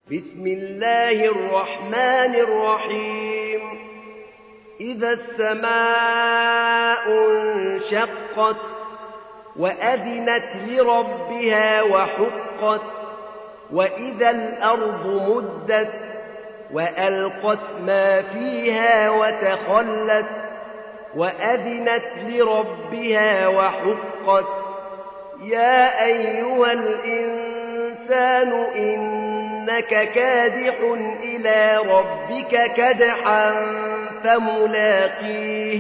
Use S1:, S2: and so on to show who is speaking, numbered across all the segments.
S1: بسم الله الرحمن الرحيم إذا السماء انشقت وأذنت لربها وحقت وإذا الأرض مدت وألقت ما فيها وتخلت وأذنت لربها وحقت يا أيها الإنسان إنك كادح إلى ربك كدحا فملاقيه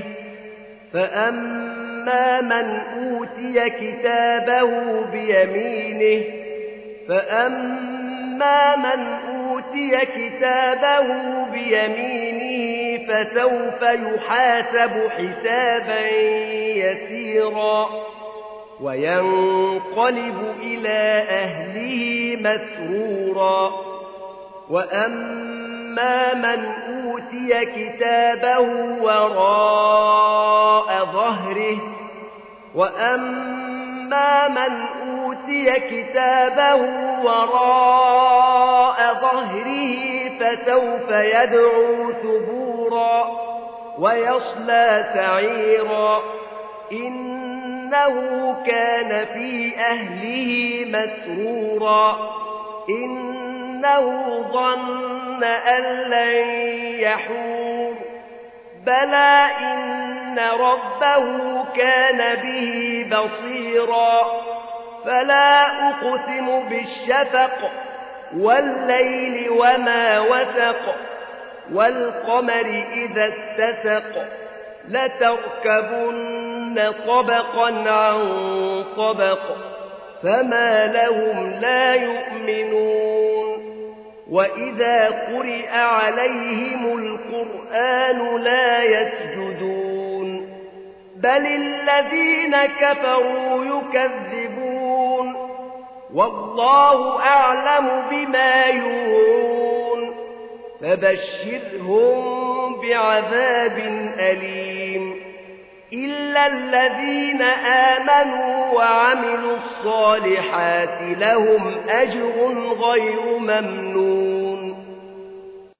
S1: فأما من أوتي كتابه بيمينه فسوف يحاسب حسابا يسيرا وينقلب إلى أهله مسرورا وأما من أوتي كتابه وراء ظهره فسوف يدعو ثبورا ويصلى سعيرا إنه كان في أهله مسرورا إنه ظن أن لن يحور بلى إن ربه كان به بصيرا فلا أقسم بالشفق والليل وما وسق والقمر إذا اتسق لتركبن طبقا عن طبق فما لهم لا يؤمنون وإذا قرئ عليهم القرآن لا يسجدون بل الذين كفروا يكذبون والله أعلم بما يوعون فبشرهم بعذاب أليم إلا الذين آمنوا وعملوا الصالحات لهم أجر غير ممنون